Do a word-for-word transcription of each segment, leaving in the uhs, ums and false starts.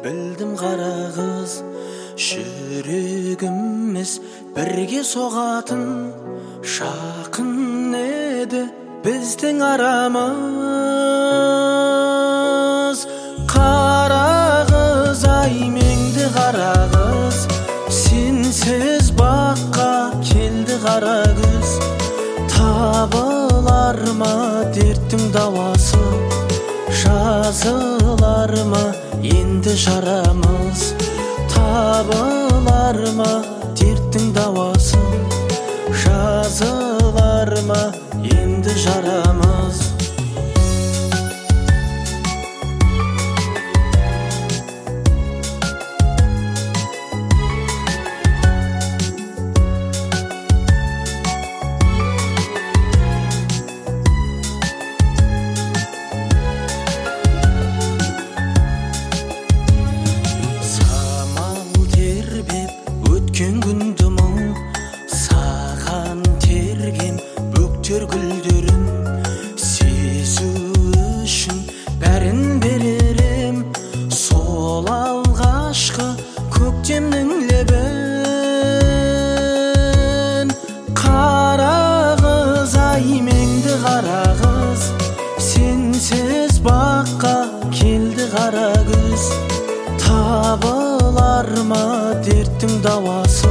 Білдім қара қыз, жүрегіміз бірге соғатын, жақын еді біздің арамыз. Қара қыз, ай меңді қара қыз, сенсіз баққа келді қара күз. Табылар ма дерттің дауасы, жазылар ма енді жарамыз. Табылар ма дерттің дауасы, жазылар ма енді жарамыз. Өткен күнді мұң, саған терген бөктер гүлдерін, сезу үшін бәрін беререм, сол алғашқы көктемнің лебін. Қара қыз, ай меңді қара қыз, сенсіз баққа келді қара күз. Табылар ма дерттің дауасы,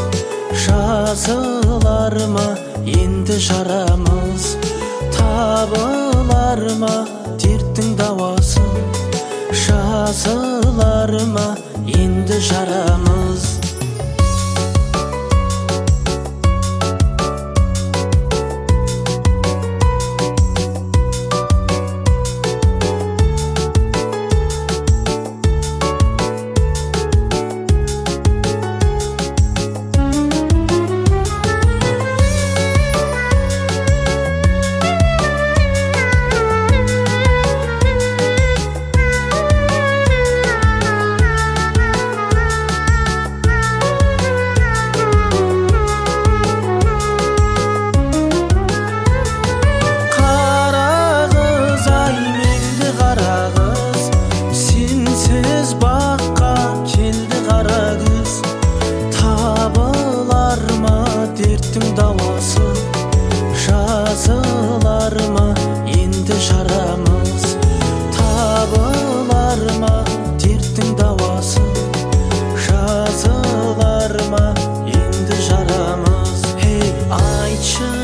жазылар ма енді жарамыз. Табылар ма дерттің дауасы, жазылар ма енді жарамыз. Дерттің дауасы, жазылар ма енді жарамыз. Табылар ма дерттің дауасы, жазылар ма енді жарамыз. Hey, айтшы